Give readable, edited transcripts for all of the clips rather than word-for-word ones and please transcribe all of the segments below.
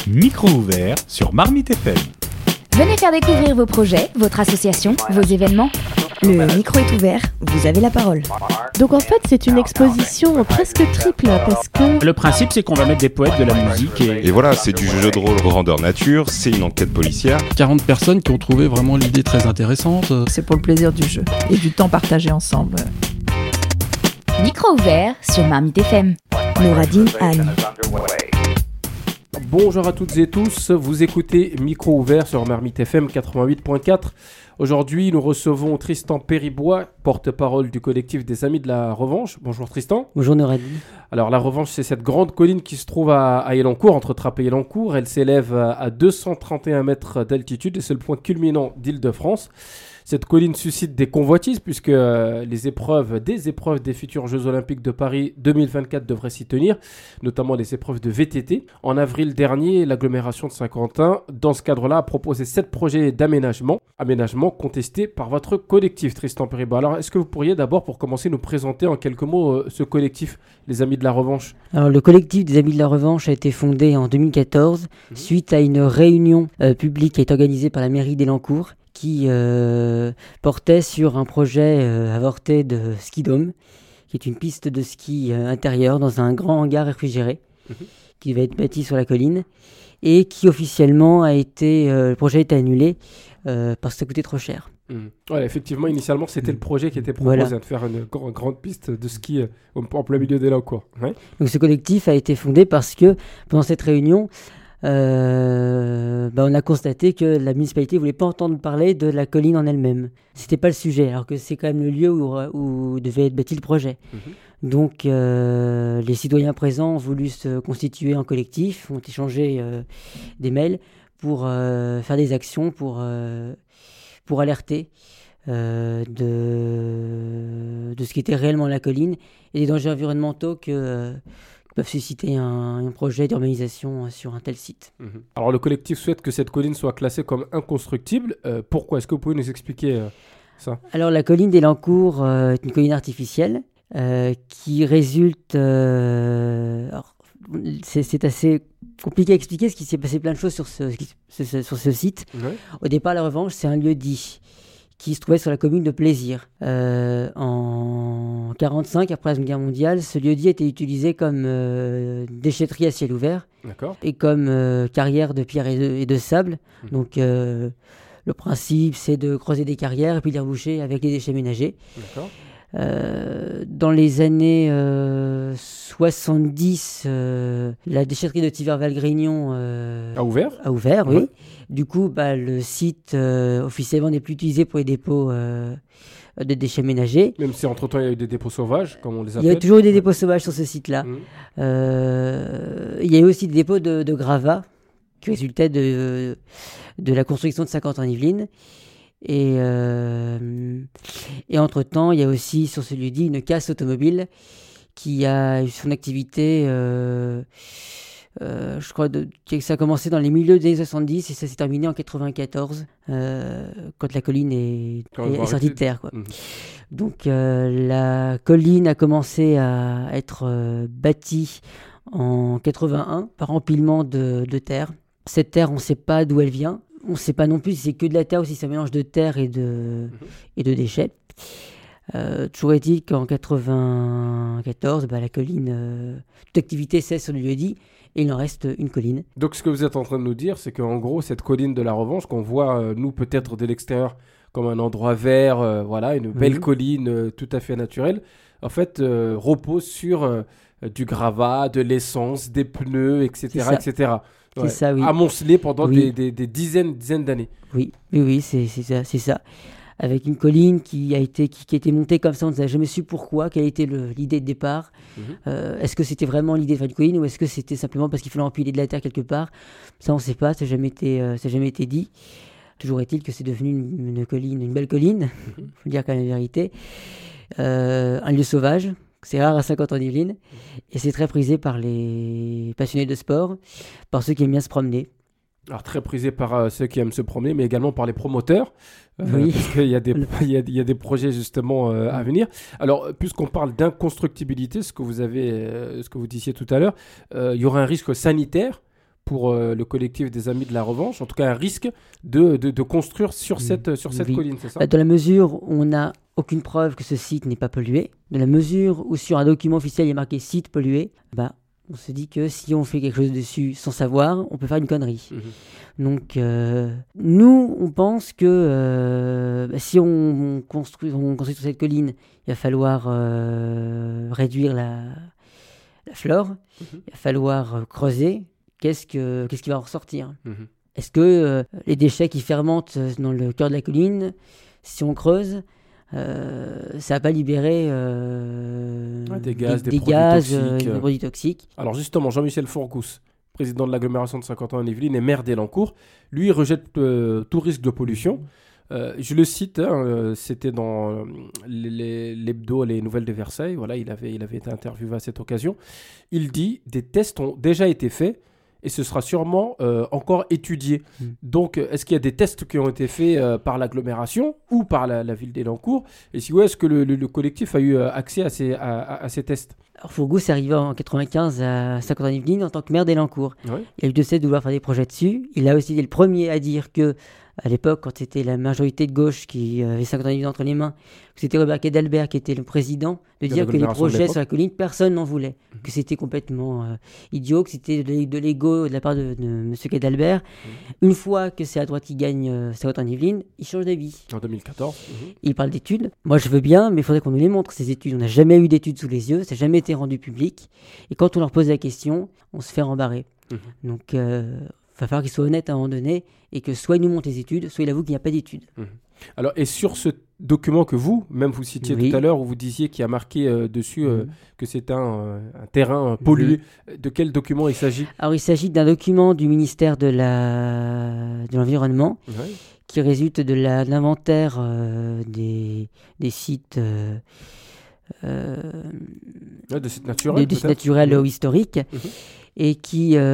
Micro ouvert sur Marmite FM. Venez faire découvrir vos projets, votre association, vos événements. Le micro est ouvert, vous avez la parole. Donc en fait, c'est une exposition presque triple parce que... Le principe, c'est qu'on va mettre des poètes, de la musique Et voilà, c'est du jeu de rôle grandeur nature, c'est une enquête policière. 40 personnes qui ont trouvé vraiment l'idée très intéressante. C'est pour le plaisir du jeu et du temps partagé ensemble. Micro ouvert sur Marmite FM. Nouradine Anne. Bonjour à toutes et tous, vous écoutez Micro ouvert sur Marmite FM 88.4. Aujourd'hui, nous recevons Tristan Péribois, porte-parole du collectif des Amis de la Revanche. Bonjour Tristan. Bonjour Nouradine. Alors la Revanche, c'est cette grande colline qui se trouve à Elancourt, entre Trappes et Elancourt. Elle s'élève à 231 mètres d'altitude et c'est le point culminant d'Île-de-France. Cette colline suscite des convoitises puisque des épreuves des futurs Jeux Olympiques de Paris 2024 devraient s'y tenir, notamment les épreuves de VTT. En avril dernier, l'agglomération de Saint-Quentin, dans ce cadre-là, a proposé 7 projets d'aménagement contestés par votre collectif, Tristan Péribois. Alors, est-ce que vous pourriez d'abord, pour commencer, nous présenter en quelques mots ce collectif, les Amis de la Revanche ? Alors, le collectif des Amis de la Revanche a été fondé en 2014 suite à une réunion publique qui a été organisée par la mairie d'Elancourt, qui portait sur un projet avorté de ski-dôme, qui est une piste de ski intérieure dans un grand hangar réfrigéré qui devait être bâti sur la colline et qui officiellement le projet a été annulé parce que ça coûtait trop cher. Ouais, effectivement, initialement, c'était le projet qui était proposé de faire une grande piste de ski en plein milieu d'Elancourt. Ouais. Donc ce collectif a été fondé parce que pendant cette réunion, on a constaté que la municipalité ne voulait pas entendre parler de la colline en elle-même. C'était pas le sujet, alors que c'est quand même le lieu où devait être bâti le projet. Donc les citoyens présents ont voulu se constituer en collectif, ont échangé des mails pour faire des actions, pour alerter de ce qu'était réellement la colline et des dangers environnementaux que peuvent susciter un projet d'urbanisation sur un tel site. Alors le collectif souhaite que cette colline soit classée comme inconstructible. Pourquoi ? Est-ce que vous pouvez nous expliquer ça ? Alors la colline d'Elancourt est une colline artificielle qui résulte... c'est assez compliqué à expliquer parce qu'il s'est passé plein de choses sur ce site. Ouais. Au départ, la Revanche, c'est un lieu dit qui se trouvait sur la commune de Plaisir. En 1945, après la Seconde Guerre mondiale, ce lieu-dit a été utilisé comme déchetterie à ciel ouvert. D'accord. Et comme carrière de pierre et de sable. Donc le principe, c'est de creuser des carrières et puis les reboucher avec les déchets ménagers. D'accord. Dans les années 70, la déchetterie de Thiver-Valgrignon a ouvert, oui. Ouais. Du coup, le site officiellement n'est plus utilisé pour les dépôts de déchets ménagers. Même si entre-temps, il y a eu des dépôts sauvages, comme on les appelle. Il y a toujours eu des dépôts sauvages sur ce site-là. Il y a eu aussi des dépôts de gravats qui résultaient de la construction de Saint-Quentin-en-Yvelines. Et entre-temps, il y a aussi sur ce lieu-dit une casse automobile qui a eu son activité, je crois que ça a commencé dans les milieux des années 70 et ça s'est terminé en 94 quand la colline est sortie de terre. Quoi. Donc la colline a commencé à être bâtie en 81 par empilement de terre. Cette terre, on ne sait pas d'où elle vient. On ne sait pas non plus si c'est que de la terre ou si c'est un mélange de terre et de déchets. Toujours est-il qu'en 94, la colline, toute activité cesse sur le lieu-dit et il en reste une colline. Donc ce que vous êtes en train de nous dire, c'est qu'en gros, cette colline de la Revanche, qu'on voit, nous peut-être de l'extérieur, comme un endroit vert, une belle colline tout à fait naturelle, en fait, repose sur du gravat, de l'essence, des pneus, etc. etc. C'est ça, oui. Amoncelé pendant des dizaines d'années. Oui, c'est ça. Avec une colline qui a été montée comme ça, on n'a jamais su pourquoi, quelle était l'idée de départ. Est-ce que c'était vraiment l'idée de faire une colline ou est-ce que c'était simplement parce qu'il fallait empiler de la terre quelque part ? Ça, on ne sait pas, ça n'a jamais été dit. Toujours est-il que c'est devenu une colline, une belle colline, il faut dire quand même la vérité. Un lieu sauvage. C'est rare à Saint-Quentin-en-Yvelines et c'est très prisé par les passionnés de sport, par ceux qui aiment bien se promener. Alors très prisé par ceux qui aiment se promener, mais également par les promoteurs, oui. Parce qu'il y a des projets justement à venir. Alors puisqu'on parle d'inconstructibilité, ce que vous disiez tout à l'heure, il y aura un risque sanitaire pour le collectif des Amis de la Revanche, en tout cas un risque de construire sur cette colline, c'est ça ? Dans la mesure où on n'a aucune preuve que ce site n'est pas pollué, dans la mesure où sur un document officiel il y a marqué site pollué, on se dit que si on fait quelque chose dessus sans savoir, on peut faire une connerie. Donc nous, on pense que si on construit sur cette colline, il va falloir réduire la flore, il va falloir creuser. Qu'est-ce qui va en ressortir ? Est-ce que les déchets qui fermentent dans le cœur de la colline, si on creuse, ça va pas libérer des gaz, des produits toxiques. Alors justement, Jean-Michel Fourgousse, président de l'agglomération de Saint-Quentin-en-Yvelines et maire d'Elancourt, lui, il rejette tout risque de pollution. Je le cite, c'était dans l'hebdo Les Nouvelles de Versailles. Voilà, il avait été interviewé à cette occasion. Il dit « Des tests ont déjà été faits et ce sera sûrement encore étudié. » Donc, est-ce qu'il y a des tests qui ont été faits par l'agglomération ou par la ville d'Elancourt ? Et si oui, est-ce que le collectif a eu accès à ces tests ? Alors, Fourgousse est arrivé en 1995 à Saint-Quentin-en-Yvelines en tant que maire d'Elancourt. Oui. Il a eu de cesse de vouloir faire des projets dessus. Il a aussi été le premier à dire que, à l'époque, quand c'était la majorité de gauche qui avait Saint-Quentin-en-Yvelines entre les mains, que c'était Robert Quai-d'Albert qui était le président, de dire que les projets sur la colline, personne n'en voulait, que c'était complètement idiot, que c'était de l'ego de la part de M. Quai-d'Albert. Une fois que c'est à droite qui gagne Saint-Quentin-en-Yvelines, il change d'avis. En 2014. Il parle d'études. Moi, je veux bien, mais il faudrait qu'on nous les montre, ces études. On n'a jamais eu d'études sous les yeux, ça n'a jamais été rendu public. Et quand on leur pose la question, on se fait rembarrer. Donc, il va falloir qu'ils soient honnêtes à un moment donné et que soit ils nous montrent les études, soit ils avouent qu'il n'y a pas d'études. Alors, et sur ce document que vous citiez tout à l'heure, où vous disiez qu'il y a marqué dessus que c'est un terrain pollué, de quel document il s'agit ? Alors, il s'agit d'un document du ministère de l'Environnement qui résulte de l'inventaire des sites... de sites naturels, des sites naturels ou historiques. Et qui dit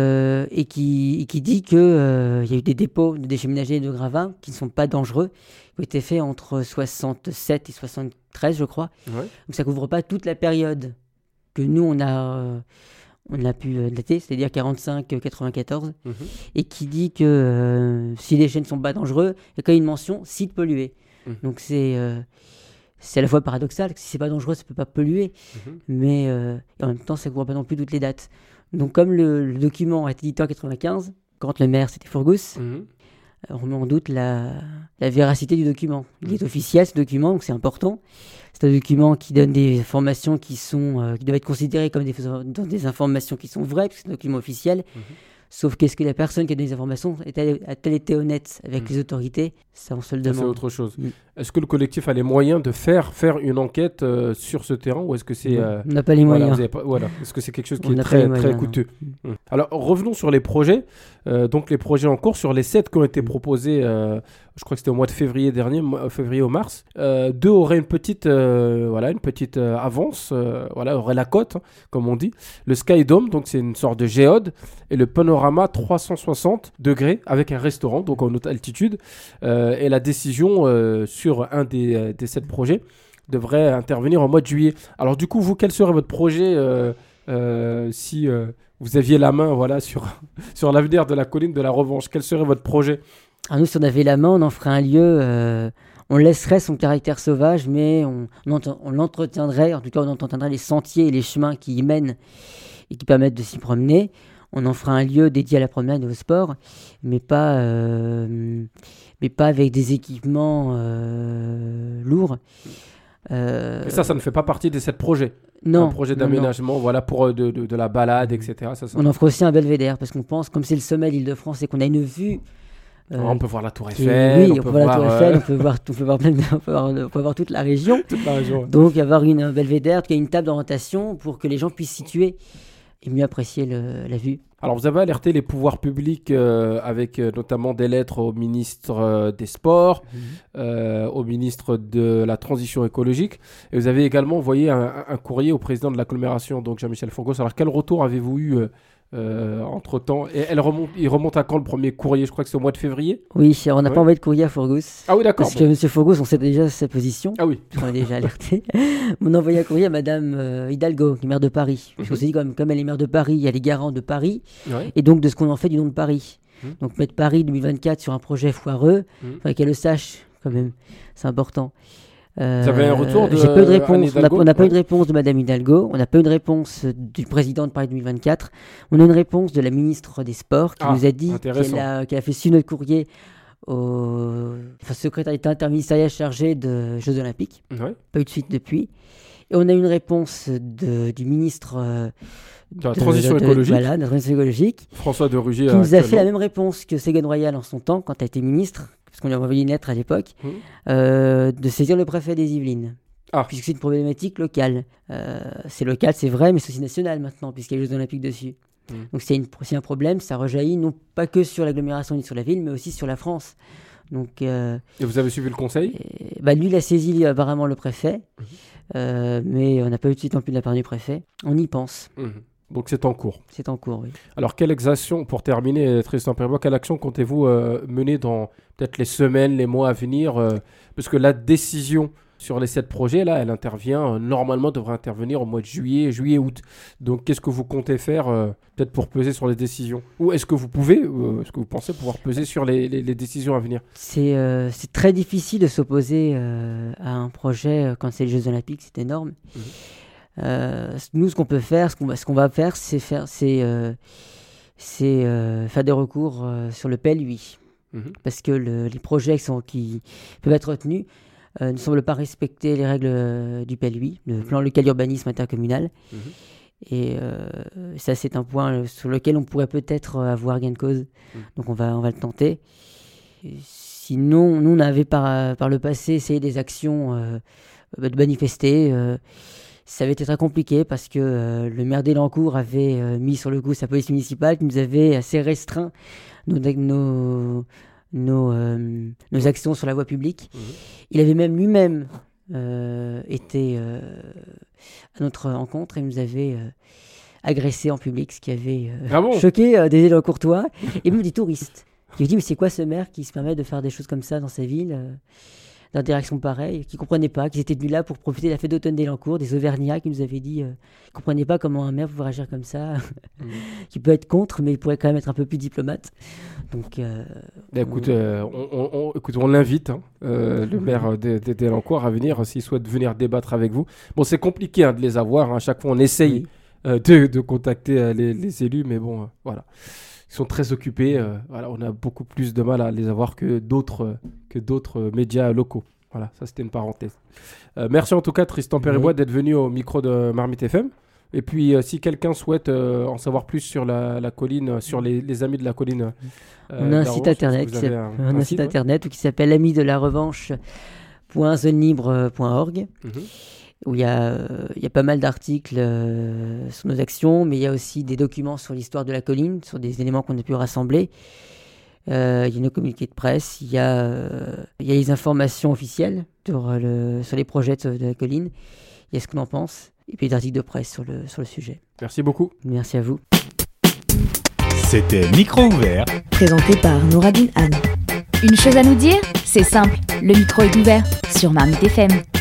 que y a eu des dépôts de déchets ménagers et de gravats qui ne sont pas dangereux, qui ont été faits entre 67 et 73, je crois. Donc ça ne couvre pas toute la période que nous, on a pu dater, c'est-à-dire 45-94, et qui dit que si les déchets ne sont pas dangereux, il y a quand même une mention « site pollué ». Donc c'est à la fois paradoxal, que si c'est pas dangereux, ça ne peut pas polluer, mais en même temps, ça ne couvre pas non plus toutes les dates. Donc, comme le document a été édité en 1995, quand le maire c'était Fourgousse, on remet en doute la véracité du document. Il est officiel ce document, donc c'est important. C'est un document qui donne des informations qui doivent être considérées comme des informations qui sont vraies, parce que c'est un document officiel. Sauf qu'est-ce que la personne qui a donné des informations a-t-elle été honnête avec les autorités ? Ça, on se le demande. C'est autre chose. Est-ce que le collectif a les moyens de faire une enquête sur ce terrain, ou est-ce que c'est... on n'a pas les moyens. Est-ce que c'est quelque chose qui est très coûteux ? Alors, revenons sur les projets. Donc, les projets en cours, sur les 7 qui ont été proposés, je crois que c'était au mois de février dernier, février au mars, 2 auraient une petite avance, auraient la cote, comme on dit. Le Sky Dome, donc c'est une sorte de géode, et le panorama 360 degrés avec un restaurant, donc en haute altitude. Et la décision sur un des 7 projets devrait intervenir en mois de juillet. Alors du coup, vous, quel serait votre projet si vous aviez la main sur l'avenir de la colline de la Revanche ? Quel serait votre projet ? Alors nous, si on avait la main, on en ferait un lieu... on laisserait son caractère sauvage, mais on l'entretiendrait, en tout cas on entretiendrait les sentiers et les chemins qui y mènent et qui permettent de s'y promener. On en fera un lieu dédié à la promenade et au sport, mais pas avec des équipements lourds. Et ça ne fait pas partie des 7 projets. Non. Un projet d'aménagement, pour de la balade, etc. Ça. On en fera aussi un belvédère, parce qu'on pense, comme c'est le sommet de l'Île-de-France et qu'on a une vue... on peut voir la Tour Eiffel. Oui, on peut voir la Tour Eiffel, on peut voir toute la région. Donc, avoir un belvédère, une table d'orientation pour que les gens puissent situer et mieux apprécier la vue. Alors, vous avez alerté les pouvoirs publics avec notamment des lettres au ministre des Sports, au ministre de la Transition écologique. Et vous avez également envoyé un courrier au président de l'agglomération, donc Jean-Michel Fourgousse. Alors, quel retour avez-vous eu entre-temps. Et il remonte à quand le premier courrier? Je crois que c'est au mois de février. Oui, on n'a pas envoyé de courrier à Fourgous. Ah oui, d'accord. Parce que M. Fourgous, on sait déjà sa position. Ah oui. On a déjà alerté. On a envoyé un courrier à Madame Hidalgo, qui est maire de Paris. Parce qu'on s'est dit, comme elle est maire de Paris, il y a les garants de Paris, et donc de ce qu'on en fait du nom de Paris. Donc mettre Paris 2024 sur un projet foireux, il faudrait qu'elle le sache quand même. C'est important. Vous avez un retour de J'ai pas eu de réponse. On n'a pas eu de ouais. réponse de Madame Hidalgo. On n'a pas eu de réponse du président de Paris 2024. On a une réponse de la ministre des Sports qui nous a dit qu'elle a fait suivre notre courrier au secrétaire d'État interministériel chargé de Jeux Olympiques. Ouais. Pas eu de suite depuis. Et on a une réponse du ministre de la transition écologique. Voilà, de la transition écologique. François de Rugy. Qui nous a fait la même réponse que Ségolène Royal en son temps, quand elle était ministre, parce qu'on lui a envoyé une lettre à l'époque, de saisir le préfet des Yvelines. Puisque c'est une problématique locale. C'est local, c'est vrai, mais c'est aussi national maintenant, puisqu'il y a les Jeux Olympiques dessus. Donc c'est un problème, ça rejaillit non pas que sur l'agglomération ni sur la ville, mais aussi sur la France. Donc, et vous avez suivi le conseil? Lui, il a saisi apparemment le préfet, mais on n'a pas eu de suite non plus de la part du préfet. On y pense. Donc c'est en cours. C'est en cours, oui. Alors quelle action, pour terminer, Tristan Péribois, quelle action comptez-vous mener dans peut-être les semaines, les mois à venir parce que la décision sur les 7 projets, là, elle intervient, normalement devrait intervenir au mois de juillet-août. Donc qu'est-ce que vous comptez faire peut-être pour peser sur les décisions? Ou est-ce que vous pensez pouvoir peser sur les décisions à venir? C'est très difficile de s'opposer à un projet quand c'est les Jeux Olympiques, c'est énorme. Nous, ce qu'on peut faire, ce qu'on va faire, c'est faire des recours sur le PLUI. Parce que les projets qui peuvent être retenus ne semblent pas respecter les règles du PLUI, le plan local d'urbanisme intercommunal. Et ça, c'est un point sur lequel on pourrait peut-être avoir gain de cause. Donc on va le tenter. Et sinon, nous, on avait par le passé essayé des actions de manifester. Ça avait été très compliqué parce que le maire d'Elancourt avait mis sur le coup sa police municipale qui nous avait assez restreint nos actions sur la voie publique. Il avait même lui-même été à notre rencontre et nous avait agressé en public, ce qui avait choqué des Elancourtois et même des touristes. Qui me dit mais c'est quoi ce maire qui se permet de faire des choses comme ça dans sa ville d'interaction pareille, qui ne comprenaient pas, qu'ils étaient venus là pour profiter de la fête d'automne d'Elancourt, des Auvergnats qui nous avaient dit qu'ils ne comprenaient pas comment un maire pouvait agir comme ça, qui peut être contre, mais il pourrait quand même être un peu plus diplomate. Donc, écoute, on l'invite, le maire d'Elancourt, à venir, s'il souhaite venir débattre avec vous. Bon, c'est compliqué de les avoir, à chaque fois on essaye de contacter les élus, mais bon, voilà. Ils sont très occupés. On a beaucoup plus de mal à les avoir que d'autres médias locaux. Voilà, ça c'était une parenthèse. Merci en tout cas Tristan Péribois d'être venu au micro de Marmite FM. Et puis si quelqu'un souhaite en savoir plus sur la colline, sur les amis de la colline, on a un site internet qui s'appelle amisdelarevanche.zonelibre.org. Où il y a pas mal d'articles sur nos actions, mais il y a aussi des documents sur l'histoire de la colline, sur des éléments qu'on a pu rassembler. Il y a nos communiqués de presse, il y a les informations officielles sur les projets de la colline, il y a ce qu'on en pense, et puis des articles de presse sur le sujet. Merci beaucoup. Merci à vous. C'était Micro ouvert, présenté par Nouradine Anne. Une chose à nous dire? C'est simple, le micro est ouvert sur Marmite FM.